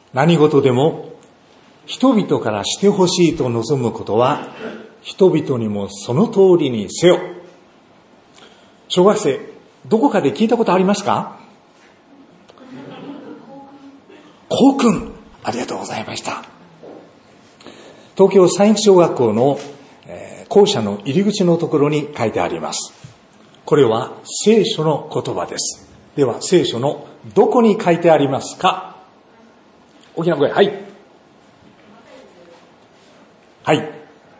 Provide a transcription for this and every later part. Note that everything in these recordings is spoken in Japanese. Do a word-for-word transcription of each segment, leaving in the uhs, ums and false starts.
何事でも人々からしてほしいと望むことは、人々にもその通りにせよ。小学生、どこかで聞いたことありますか？校訓、ありがとうございました。東京三育小学校の、えー、校舎の入り口のところに書いてあります。これは聖書の言葉です。では聖書のどこに書いてありますか？大きな声、はい。はい。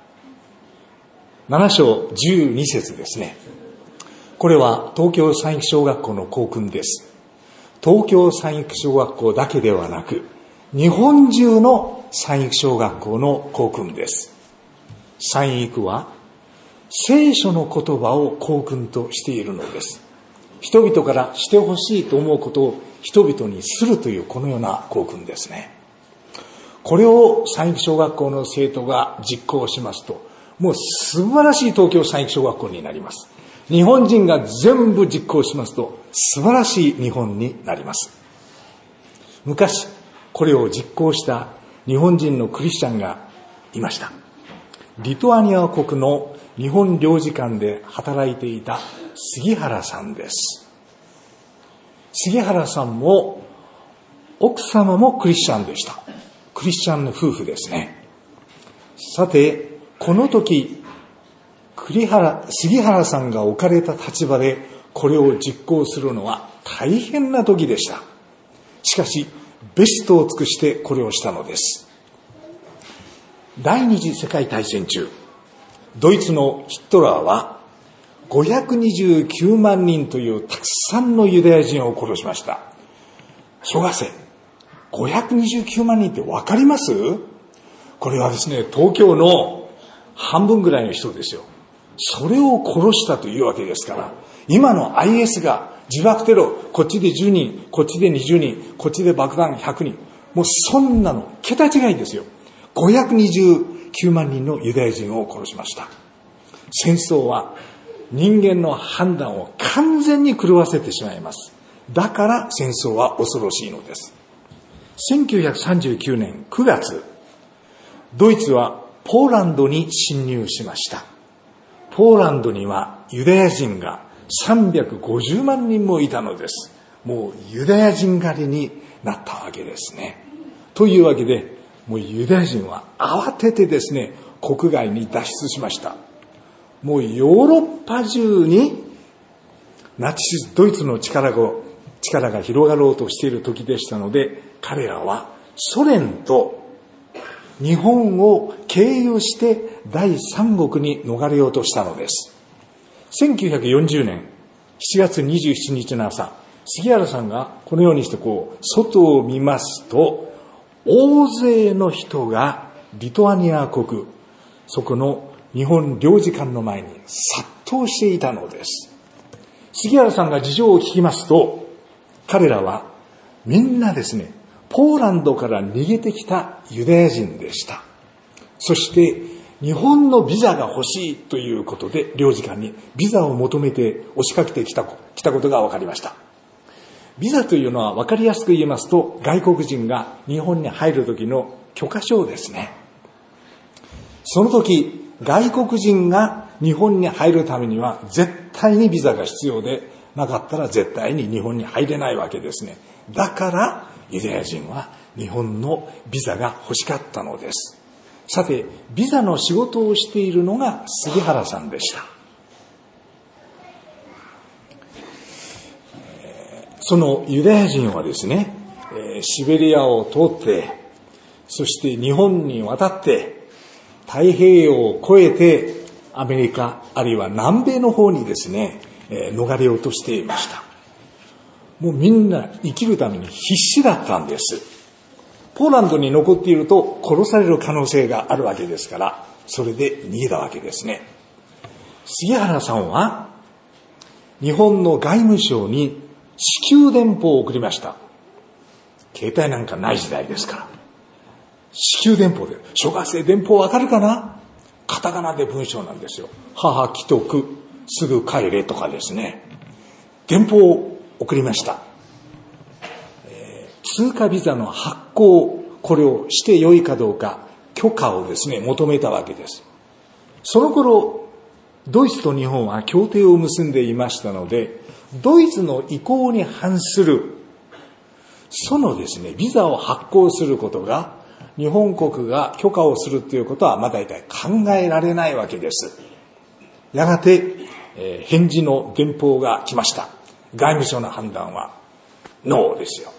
なな章じゅうに節ですね。これは東京三育小学校の校訓です。東京三育小学校だけではなく、日本中の三育小学校の校訓です。三育は聖書の言葉を校訓としているのです。人々からしてほしいと思うことを人々にするというこのような校訓ですね。これを三育小学校の生徒が実行しますと、もう素晴らしい東京三育小学校になります。日本人が全部実行しますと素晴らしい日本になります。昔これを実行した日本人のクリスチャンがいました。リトアニア国の日本領事館で働いていた杉原さんです。杉原さんも奥様もクリスチャンでした。クリスチャンの夫婦ですね。さてこの時栗原杉原さんが置かれた立場でこれを実行するのは大変な時でした。しかしベストを尽くしてこれをしたのです。第二次世界大戦中、ドイツのヒトラーはごひゃくにじゅうきゅうまんにんというたくさんのユダヤ人を殺しました。小学生、ごひゃくにじゅうきゅうまんにんって分かります？これはですね、東京の半分ぐらいの人ですよ。それを殺したというわけですから、今の アイエス が自爆テロ、こっちでじゅうにん、こっちでにじゅうにん、こっちで爆弾ひゃくにん、もうそんなの桁違いですよ。ごひゃくにじゅうきゅうまんにんのユダヤ人を殺しました。戦争は人間の判断を完全に狂わせてしまいます。だから戦争は恐ろしいのです。せんきゅうひゃくさんじゅうきゅうねんくがつ、ドイツはポーランドに侵入しました。ポーランドにはユダヤ人がさんびゃくごじゅうまんにんもいたのです。もうユダヤ人狩りになったわけですね。というわけで、もうユダヤ人は慌ててですね、国外に脱出しました。もうヨーロッパ中にナチスドイツの力が、力が広がろうとしている時でしたので、彼らはソ連と日本を経由して第三国に逃れようとしたのです。せんきゅうひゃくよんじゅうねんしちがつにじゅうしちにちの朝、杉原さんがこのようにしてこう外を見ますと、大勢の人がリトアニア国、そこの日本領事館の前に殺到していたのです。杉原さんが事情を聞きますと、彼らはみんなですね、ポーランドから逃げてきたユダヤ人でした。そして日本のビザが欲しいということで領事館にビザを求めて押しかけてきた、来たことが分かりました。ビザというのは分かりやすく言いますと、外国人が日本に入る時の許可証ですね。その時外国人が日本に入るためには絶対にビザが必要で、なかったら絶対に日本に入れないわけですね。だからユダヤ人は日本のビザが欲しかったのです。さて、ビザの仕事をしているのが杉原さんでした。そのユダヤ人はですね、シベリアを通って、そして日本に渡って太平洋を越えてアメリカあるいは南米の方にですね、逃れようとしていました。もうみんな生きるために必死だったんです。ポーランドに残っていると殺される可能性があるわけですから、それで逃げたわけですね。杉原さんは日本の外務省に至急電報を送りました。携帯なんかない時代ですから。至急電報で、小学生電報わかるかな？カタカナで文章なんですよ。母既得、すぐ帰れとかですね。電報を送りました。えー、通過ビザの発行これをしてよいかどうか許可をですね、求めたわけです。その頃、ドイツと日本は協定を結んでいましたので、ドイツの意向に反する、そのですね、ビザを発行することが、日本国が許可をするということは、まあ大体考えられないわけです。やがて、えー、返事の電報が来ました。外務省の判断は、ノーですよ。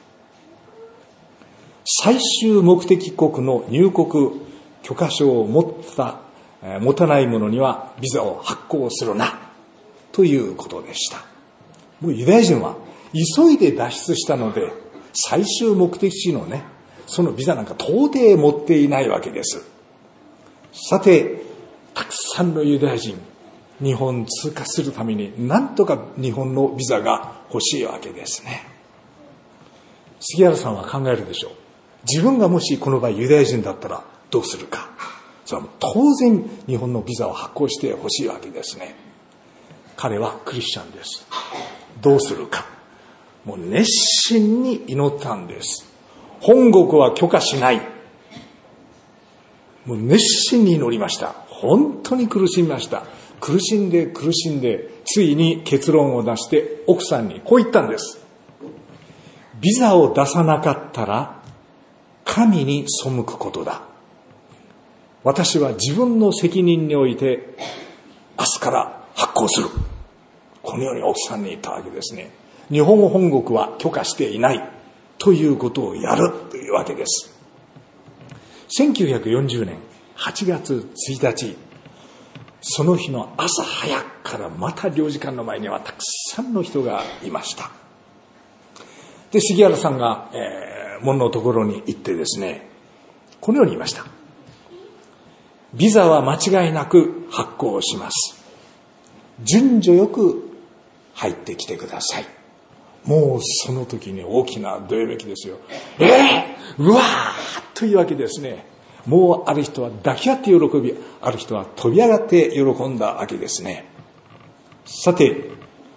最終目的国の入国許可証を持った、えー、持たない者にはビザを発行するな、ということでした。もうユダヤ人は急いで脱出したので、最終目的地のね、そのビザなんか到底持っていないわけです。さて、たくさんのユダヤ人、日本通過するためになんとか日本のビザが欲しいわけですね。杉原さんは考えるでしょう。自分がもしこの場合ユダヤ人だったらどうするか。それは当然日本のビザを発行して欲しいわけですね。彼はクリスチャンです。どうするか。もう熱心に祈ったんです。本国は許可しない。もう熱心に祈りました。本当に苦しみました。苦しんで苦しんで、ついに結論を出して奥さんにこう言ったんです。ビザを出さなかったら神に背くことだ。私は自分の責任において明日から発行する。このように奥さんに言ったわけですね。日本本国は許可していないということをやるというわけです。せんきゅうひゃくよんじゅうねんはちがつついたち、その日の朝早くからまた領事館の前にはたくさんの人がいました。で、杉原さんが、えー、門のところに行ってですね、このように言いました。ビザは間違いなく発行します。順序よく入ってきてください。もうその時に大きなどよめきですよ。えー、うわーというわけですね。もうある人は抱き合って喜び、ある人は飛び上がって喜んだわけですね。さて、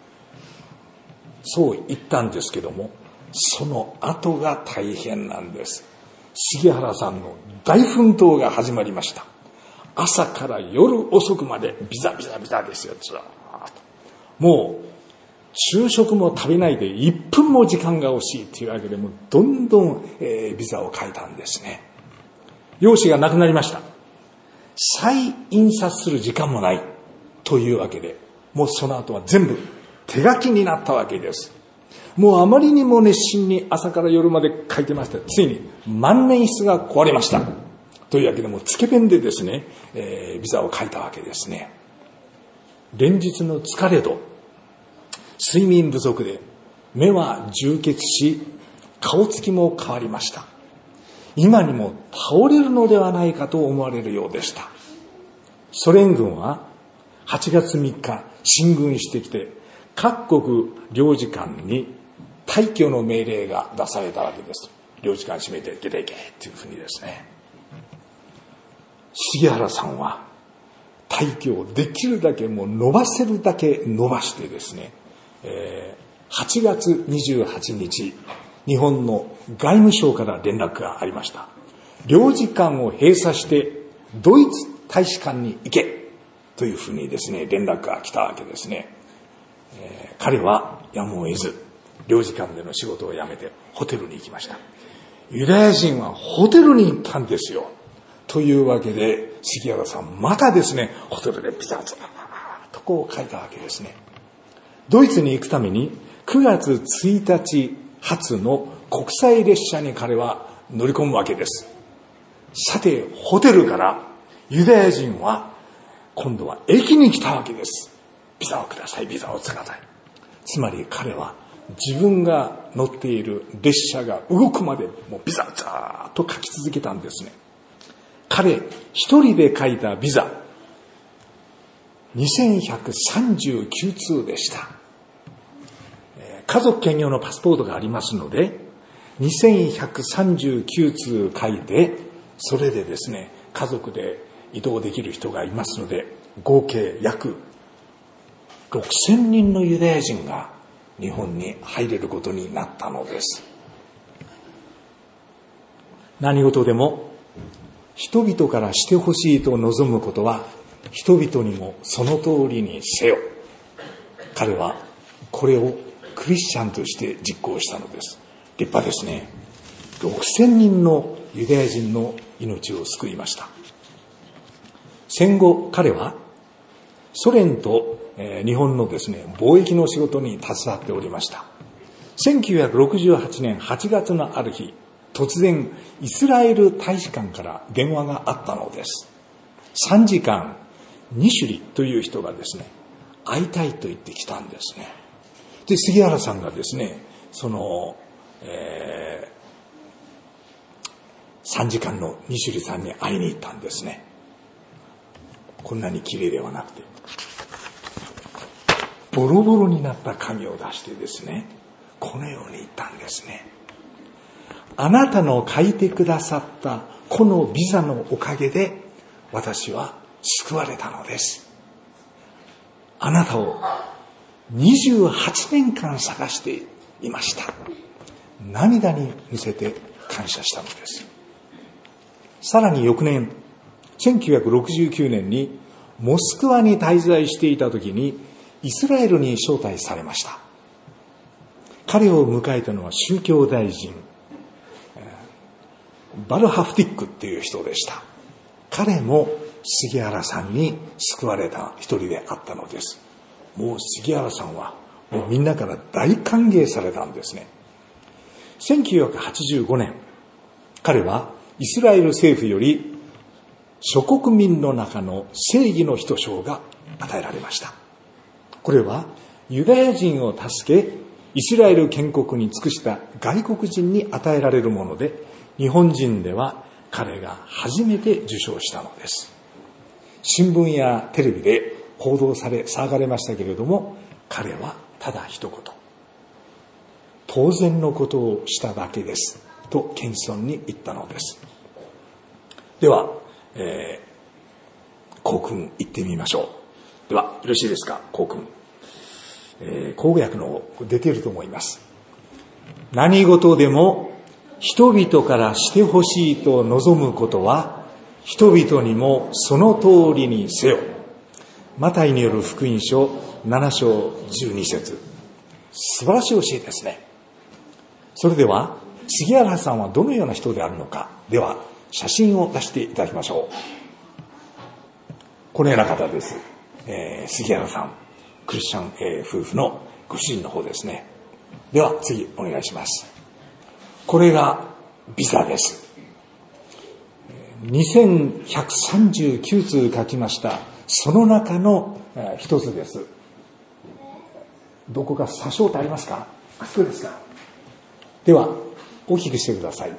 そう言ったんですけども、その後が大変なんです。杉原さんの大奮闘が始まりました。朝から夜遅くまでビザビザビザですよ。ずーっともう昼食も食べないでいっぷんも時間が惜しいというわけで、もうどんどん、えー、ビザを書いたんですね。用紙がなくなりました。再印刷する時間もないというわけで、もうその後は全部手書きになったわけです。もうあまりにも熱心に朝から夜まで書いてました。ついに万年筆が壊れましたというわけで、もうつけペンでですね、えー、ビザを書いたわけですね。連日の疲れと睡眠不足で目は充血し、顔つきも変わりました。今にも倒れるのではないかと思われるようでした。ソ連軍ははちがつみっか進軍してきて、各国領事館に退去の命令が出されたわけです。領事館閉めて出ていけというふうにですね。杉原さんは退去をできるだけもう伸ばせるだけ伸ばしてですね、えー、はちがつにじゅうはちにち、日本の外務省から連絡がありました。領事館を閉鎖してドイツ大使館に行けというふうにですね、連絡が来たわけですね。えー、彼はやむを得ず領事館での仕事を辞めてホテルに行きました。ユダヤ人はホテルに行ったんですよ。というわけで杉原さんまたですね、ホテルでピザッとこう書いたわけですね。ドイツに行くためにくがつついたち発の国際列車に彼は乗り込むわけです。さて、ホテルからユダヤ人は今度は駅に来たわけです。ビザをください、ビザをください。つまり彼は自分が乗っている列車が動くまでもうビザザーッと書き続けたんですね。彼一人で書いたビザにせんひゃくさんじゅうきゅうつうでした。家族兼用のパスポートがありますので、にせんひゃくさんじゅうきゅうつう書いて、それでですね、家族で移動できる人がいますので、合計約ろくせんにんのユダヤ人が日本に入れることになったのです。 何事でも人々からしてほしいと望むことは人々にもその通りにせよ。彼はこれをクリスチャンとして実行したのです。立派ですね。ろくせんにんのユダヤ人の命を救いました。戦後彼はソ連と日本のですね、貿易の仕事に携わっておりました。せんきゅうひゃくろくじゅうはちねんはちがつのある日、突然イスラエル大使館から電話があったのです。さんじかんニシュリという人がですね、会いたいと言ってきたんですね。で、杉原さんがですね、その、えー、さんじかんのニシュリさんに会いに行ったんですね。こんなに綺麗ではなくて、ボロボロになった紙を出してですね、このように言ったんですね。あなたの書いてくださったこのビザのおかげで私は救われたのです。あなたをにじゅうはちねんかん探していました。涙に見せて感謝したのです。さらに翌年、せんきゅうひゃくろくじゅうきゅうねんにモスクワに滞在していた時にイスラエルに招待されました。彼を迎えたのは宗教大臣バルハフティックっていう人でした。彼も杉原さんに救われた一人であったのです。もう杉原さんはもうみんなから大歓迎されたんですね。せんきゅうひゃくはちじゅうごねん、彼はイスラエル政府より諸国民の中の正義の人賞が与えられました。これはユダヤ人を助けイスラエル建国に尽くした外国人に与えられるもので、日本人では彼が初めて受賞したのです。新聞やテレビで報道され騒がれましたけれども、彼はただ一言、当然のことをしただけですと謙遜に言ったのです。では、えー、校訓言ってみましょう。ではよろしいですか。校訓、えー、口語訳の出ていると思います。何事でも人々からしてほしいと望むことは人々にもその通りにせよ。マタイによる福音書なな章じゅうに節。素晴らしい教えですね。それでは杉原さんはどのような人であるのか。では写真を出していただきましょう。このような方です。えー、杉原さん、クリスチャン、えー、夫婦のご主人の方ですね。では次お願いします。これがビザです。にせんひゃくさんじゅうきゅうつう書きました。その中の一つです。どこか詐称ってありますか。あ、そうですか。では大きくしてください。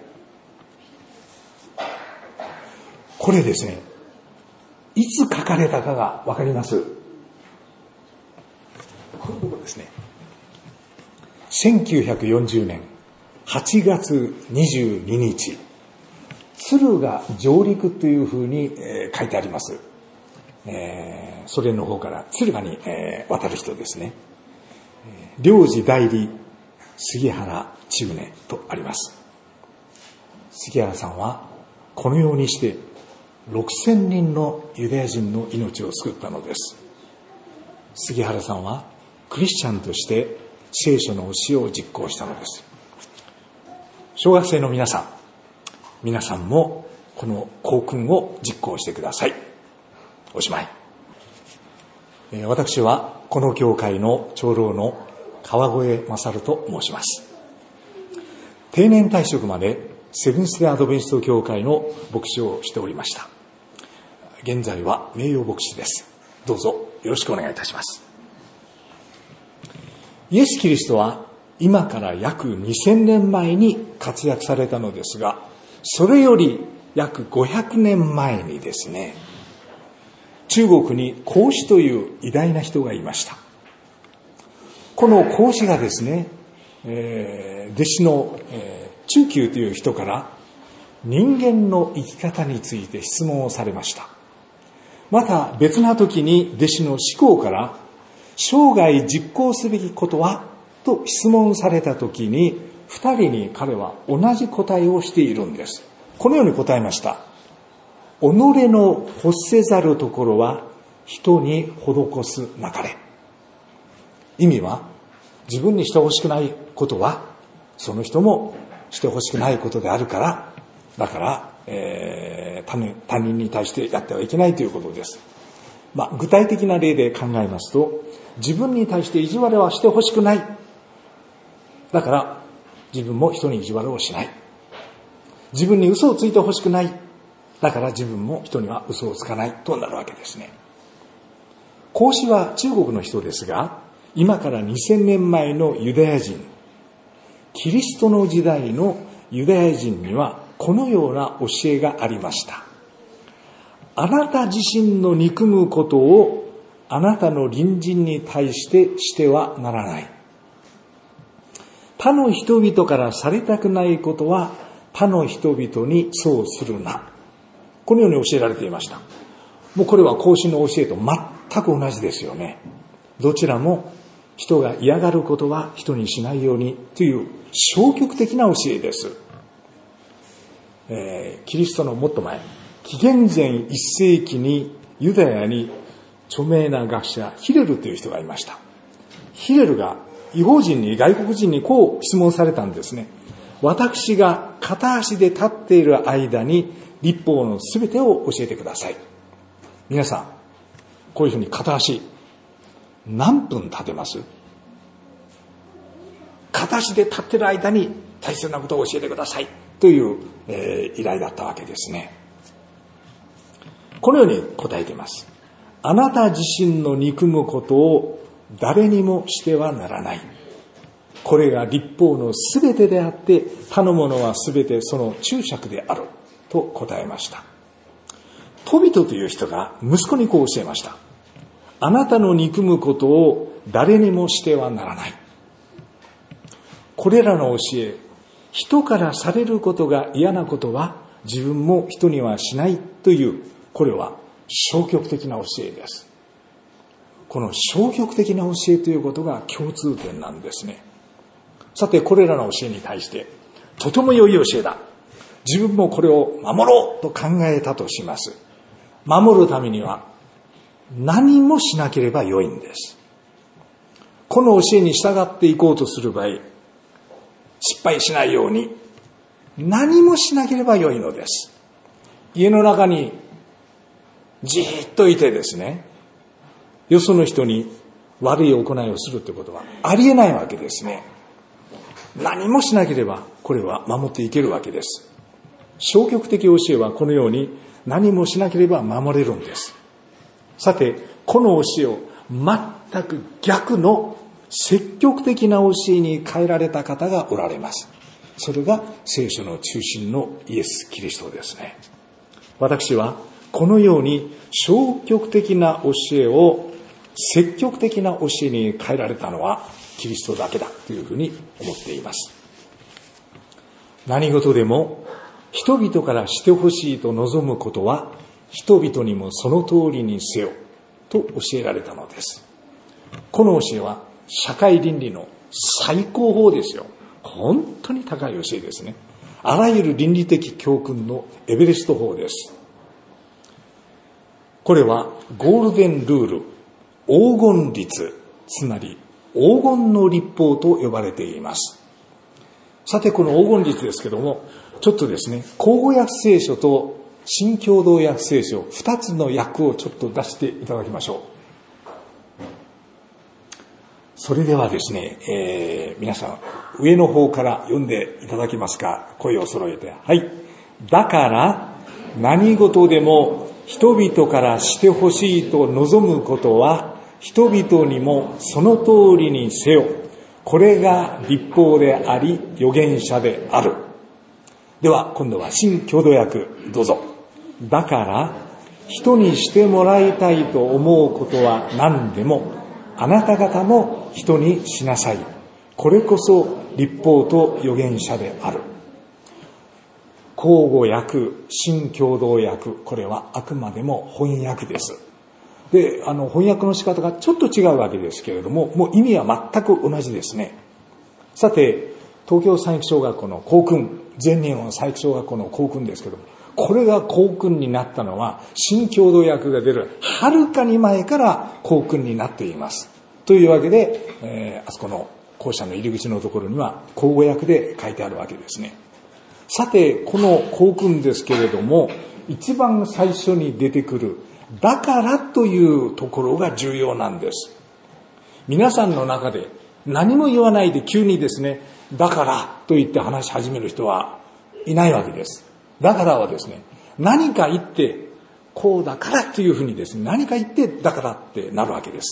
これですね、いつ書かれたかがわかります。このところですね。せんきゅうひゃくよんじゅうねんはちがつにじゅうににち、鶴が上陸というふうに、えー、書いてあります。えー、ソ連の方から敦賀に、えー、渡る人ですね。領事代理杉原千畝とあります。杉原さんはこのようにしてろくせんにんのユダヤ人の命を救ったのです。杉原さんはクリスチャンとして聖書の教えを実行したのです。小学生の皆さん、皆さんもこの校訓を実行してください。おしまい。私はこの教会の長老の川越勝と申します。定年退職までセブンス・デ・アドベンチスト教会の牧師をしておりました。現在は名誉牧師です。どうぞよろしくお願いいたします。イエス・キリストは今から約にせんねんまえに活躍されたのですが、それより約ごひゃくねんまえにですね、中国に孔子という偉大な人がいました。この孔子がですね、えー、弟子の、えー、中求という人から人間の生き方について質問をされました。また別な時に弟子の子貢から生涯実行すべきことはと質問された時に、二人に彼は同じ答えをしているんです。 このように答えました。己の欲せざるところは人に施すなかれ。意味は、自分にしてほしくないことはその人もしてほしくないことであるから、だから、えー、他人、他人に対してやってはいけないということです。まあ、具体的な例で考えますと、自分に対して意地悪はしてほしくない。だから自分も人に意地悪をしない。自分に嘘をついてほしくない。だから自分も人には嘘をつかないとなるわけですね。孔子は中国の人ですが、今からにせんねんまえのユダヤ人、キリストの時代のユダヤ人にはこのような教えがありました。あなた自身の憎むことをあなたの隣人に対してしてはならない。他の人々からされたくないことは他の人々にそうするな。このように教えられていました。もうこれは孔子の教えと全く同じですよね。どちらも人が嫌がることは人にしないようにという消極的な教えです。えー、キリストのもっと前、紀元前いっせいきにユダヤに著名な学者ヒレルという人がいました。ヒレルが異邦人に、外国人にこう質問されたんですね。私が片足で立っている間に律法のすべてを教えてください。皆さん、こういうふうに片足何分立てます？片足で立っている間に大切なことを教えてくださいという、えー、依頼だったわけですね。このように答えています。あなた自身の憎むことを誰にもしてはならない。これが律法のすべてであって、他のものはすべてその注釈であると答えました。トビトという人が息子にこう教えました。あなたの憎むことを誰にもしてはならない。これらの教え、人からされることが嫌なことは自分も人にはしないという、これは消極的な教えです。この消極的な教えということが共通点なんですね。さて、これらの教えに対して、とても良い教えだ。自分もこれを守ろうと考えたとします。守るためには何もしなければ良いんです。この教えに従っていこうとする場合、失敗しないように何もしなければ良いのです。家の中にじーっといてですね、よその人に悪い行いをするということはありえないわけですね。何もしなければこれは守っていけるわけです。消極的教えはこのように何もしなければ守れるんです。さて、この教えを全く逆の積極的な教えに変えられた方がおられます。それが聖書の中心のイエス・キリストですね。私はこのように消極的な教えを積極的な教えに変えられたのはキリストだけだというふうに思っています。何事でも人々からしてほしいと望むことは人々にもその通りにせよと教えられたのです。この教えは社会倫理の最高峰ですよ。本当に高い教えですね。あらゆる倫理的教訓のエベレスト峰です。これはゴールデンルール、黄金律、つまり黄金の律法と呼ばれています。さて、この黄金律ですけども、ちょっとですね、口語訳聖書と新共同訳聖書、二つの訳をちょっと出していただきましょう。それではですね、えー、皆さん上の方から読んでいただけますか。声を揃えて。はい。だから何事でも人々からしてほしいと望むことは人々にもその通りにせよ。これが律法であり預言者である。では今度は新共同訳どうぞ。だから人にしてもらいたいと思うことは何でもあなた方も人にしなさい。これこそ律法と預言者である。口語訳、新共同訳、これはあくまでも翻訳です。で、あの翻訳の仕方がちょっと違うわけですけれども、もう意味は全く同じですね。さて、 東京三育小学校の校訓、全日本三育小学校の校訓ですけども、これが校訓になったのは新共同訳が出るはるかに前から校訓になっています。というわけで、えー、あそこの校舎の入り口のところには口語訳で書いてあるわけですね。さて、この校訓ですけれども、一番最初に出てくるだからというところが重要なんです。皆さんの中で何も言わないで急にですね、だからと言って話し始める人はいないわけです。だからはですね、何か言ってこうだからというふうにですね、何か言ってだからってなるわけです。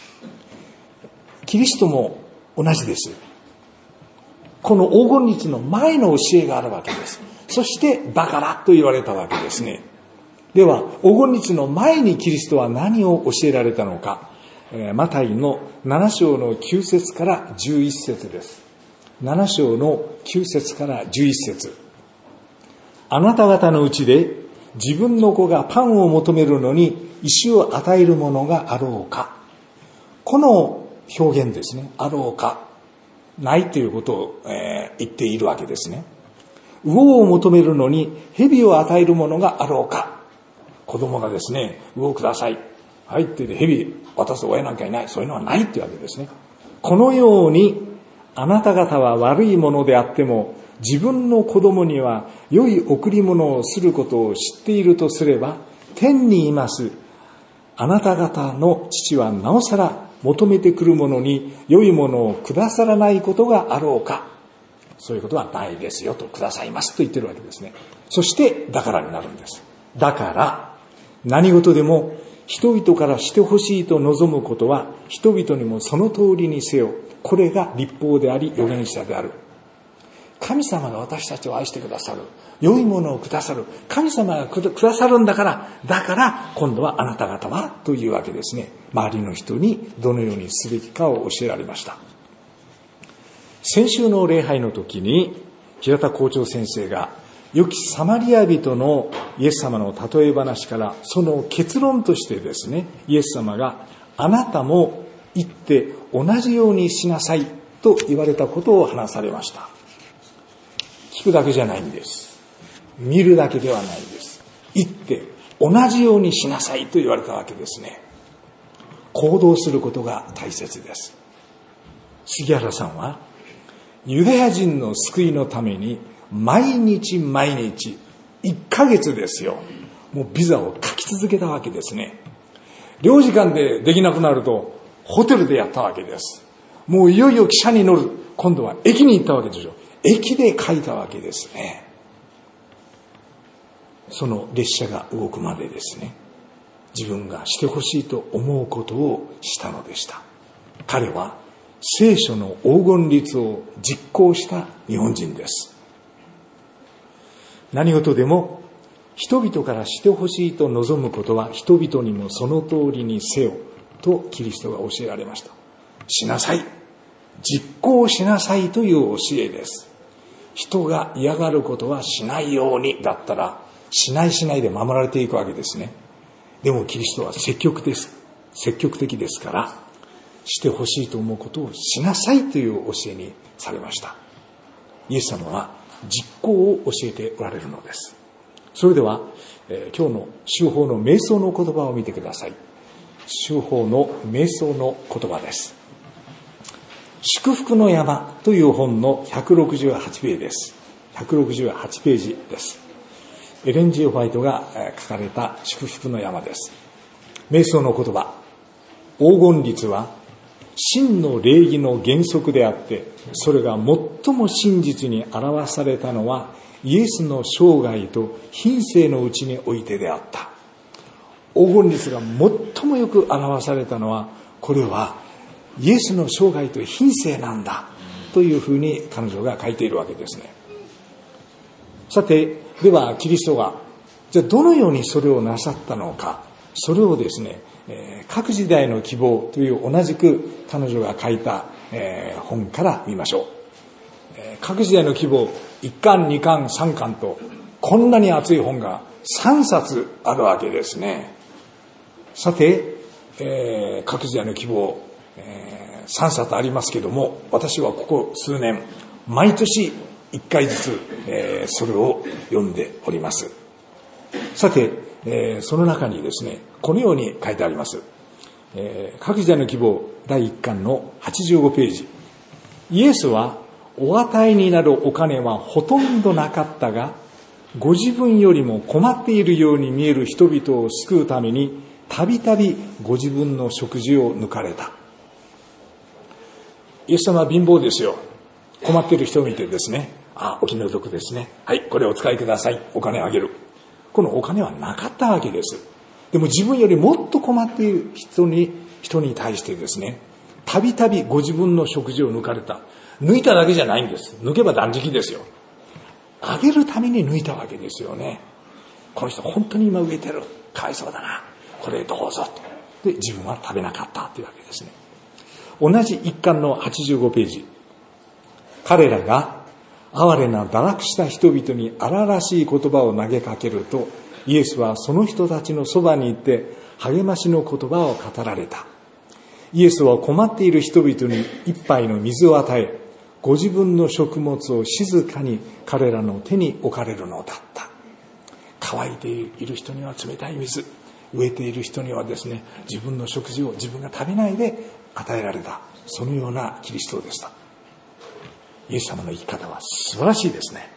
キリストも同じです。この黄金律の前の教えがあるわけです。そしてだからと言われたわけですね。では黄金律の前にキリストは何を教えられたのか、えー、マタイのなな章のきゅう節からじゅういち節です。なな章のきゅう節からじゅういち節。あなた方のうちで自分の子がパンを求めるのに石を与えるものがあろうか。この表現ですね、あろうか、ないということを、えー、言っているわけですね。魚を求めるのに蛇を与えるものがあろうか。子供がですね、魚をください、はいって言って蛇渡す親なんかいない、そういうのはないってわけですね。このようにあなた方は悪いものであっても自分の子供には良い贈り物をすることを知っているとすれば、天にいますあなた方の父はなおさら求めてくるものに良いものをくださらないことがあろうか。そういうことはないですよと、くださいますと言ってるわけですね。そしてだからになるんです。だから何事でも人々からしてほしいと望むことは人々にもその通りにせよ。これが律法であり預言者である。神様が私たちを愛してくださる、良いものをくださる、神様がくださるんだから、だから今度はあなた方はというわけですね。周りの人にどのようにすべきかを教えられました。先週の礼拝の時に平田校長先生が良きサマリア人のイエス様の例え話からその結論としてですね、イエス様があなたも行って同じようにしなさいと言われたことを話されました。聞くだけじゃないんです。見るだけではないんです。行って同じようにしなさいと言われたわけですね。行動することが大切です。杉原さんはユダヤ人の救いのために毎日毎日いっかげつですよ、もうビザを書き続けたわけですね。領事館でできなくなるとホテルでやったわけです。もういよいよ汽車に乗る、今度は駅に行ったわけでしょ。駅で書いたわけですね。その列車が動くまでですね、自分がしてほしいと思うことをしたのでした。彼は聖書の黄金律を実行した日本人です。何事でも人々からしてほしいと望むことは人々にもその通りにせよとキリストが教えられました。しなさい、実行しなさいという教えです。人が嫌がることはしないようにだったら、しないしないで守られていくわけですね。でもキリストは積極です。積極的ですから、してほしいと思うことをしなさいという教えにされました。イエス様は実行を教えておられるのです。それでは、えー、今日の修法の瞑想の言葉を見てください。修法の瞑想の言葉です。祝福の山という本のひゃくろくじゅうはちページです。ひゃくろくじゅうはちページです。エレン・ジー・ホワイトが書かれた祝福の山です。瞑想の言葉。黄金律は真の礼儀の原則であって、それが最も真実に表されたのはイエスの生涯と品性のうちにおいてであった。黄金律が最もよく表されたのは、これはイエスの生涯と品性なんだというふうに彼女が書いているわけですね。さて、ではキリストがじゃあどのようにそれをなさったのか、それをですね、えー、各時代の希望という同じく彼女が書いた、えー、本から見ましょう。えー、各時代の希望いっかんにかんさんかんとこんなに厚い本がさんさつあるわけですね。さて、えー、各時代の希望、えー、さんさつありますけども、私はここ数年毎年いっかいずつ、えー、それを読んでおります。さて、えー、その中にですね、このように書いてあります。えー、各時代の希望だいいっかんのはちじゅうごページ。イエスはお与えになるお金はほとんどなかったが、ご自分よりも困っているように見える人々を救うために、たびたびご自分の食事を抜かれた。イエス様は貧乏ですよ。困っている人を見てですね、あ、お気の毒ですね。はい、これをお使いください。お金をあげる。このお金はなかったわけです。でも自分よりもっと困っている人に、人に対してですね、たびたびご自分の食事を抜かれた。抜いただけじゃないんです。抜けば断食ですよ。あげるために抜いたわけですよね。この人本当に今飢えてる。かわいそうだな。これどうぞと。で、自分は食べなかったというわけですね。同じ一巻のはちじゅうごページ。彼らが哀れな堕落した人々に荒々しい言葉を投げかけると、イエスはその人たちのそばに行って励ましの言葉を語られた。イエスは困っている人々に一杯の水を与え、ご自分の食物を静かに彼らの手に置かれるのだった。乾いている人には冷たい水、飢えている人にはですね、自分の食事を自分が食べないで与えられた。そのようなキリストでした。イエス様の生き方は素晴らしいですね。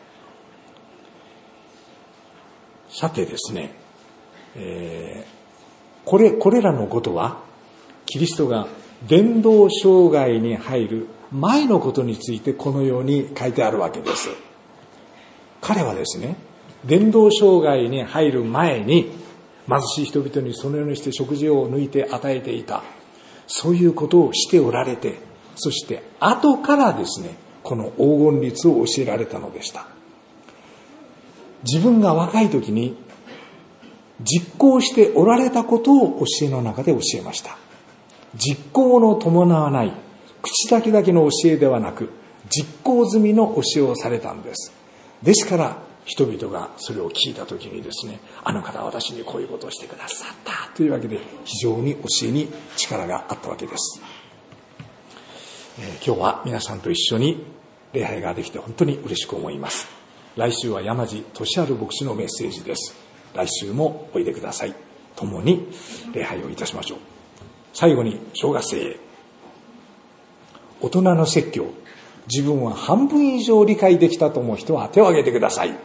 さてですね、えー、これ、これらのことは、キリストが伝道生涯に入る前のことについてこのように書いてあるわけです。彼はですね、伝道生涯に入る前に貧しい人々にそのようにして食事を抜いて与えていた。そういうことをしておられて、そして後からですね、この黄金律を教えられたのでした。自分が若い時に実行しておられたことを教えの中で教えました。実行の伴わない口だけだけの教えではなく、実行済みの教えをされたんです。ですから人々がそれを聞いた時にですね、あの方は私にこういうことをしてくださったというわけで、非常に教えに力があったわけです。えー、今日は皆さんと一緒に礼拝ができて本当に嬉しく思います。来週は山地俊治牧師のメッセージです。来週もおいでください。共に礼拝をいたしましょう。最後に小学生へ。大人の説教、自分は半分以上理解できたと思う人は手を挙げてください。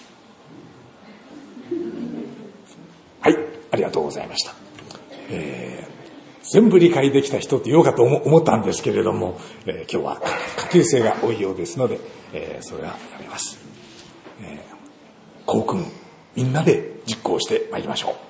はい、ありがとうございました。えー、全部理解できた人って言おうかと思ったんですけれども、えー、今日は下級生が多いようですので、えー、それはやめます。えー、校訓みんなで実行してまいりましょう。